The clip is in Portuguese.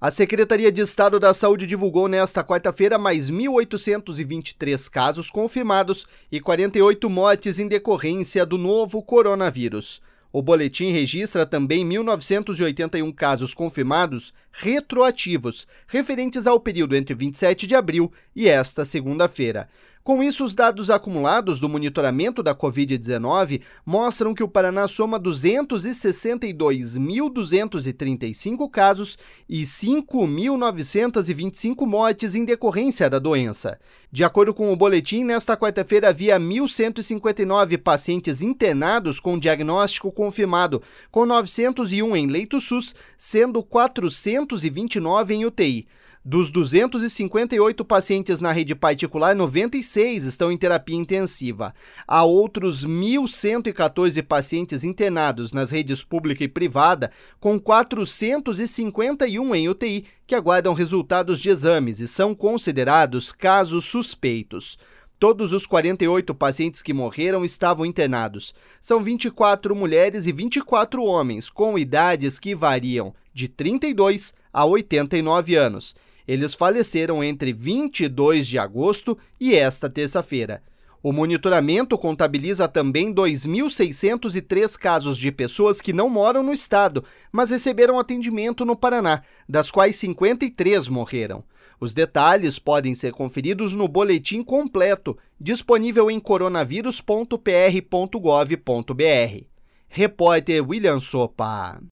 A Secretaria de Estado da Saúde divulgou nesta quarta-feira mais 1.823 casos confirmados e 48 mortes em decorrência do novo coronavírus. O boletim registra também 1.981 casos confirmados retroativos, referentes ao período entre 27 de abril e esta segunda-feira. Com isso, os dados acumulados do monitoramento da Covid-19 mostram que o Paraná soma 262.235 casos e 5.925 mortes em decorrência da doença. De acordo com o boletim, nesta quarta-feira havia 1.159 pacientes internados com diagnóstico confirmado, com 901 em leito SUS, sendo 429 em UTI. Dos 258 pacientes na rede particular, 96 estão em terapia intensiva. Há outros 1.114 pacientes internados nas redes pública e privada, com 451 em UTI, que aguardam resultados de exames e são considerados casos suspeitos. Todos os 48 pacientes que morreram estavam internados. São 24 mulheres e 24 homens, com idades que variam de 32 a 89 anos. Eles faleceram entre 22 de agosto e esta terça-feira. O monitoramento contabiliza também 2.603 casos de pessoas que não moram no estado, mas receberam atendimento no Paraná, das quais 53 morreram. Os detalhes podem ser conferidos no boletim completo, disponível em coronavírus.pr.gov.br. Repórter William Sopa.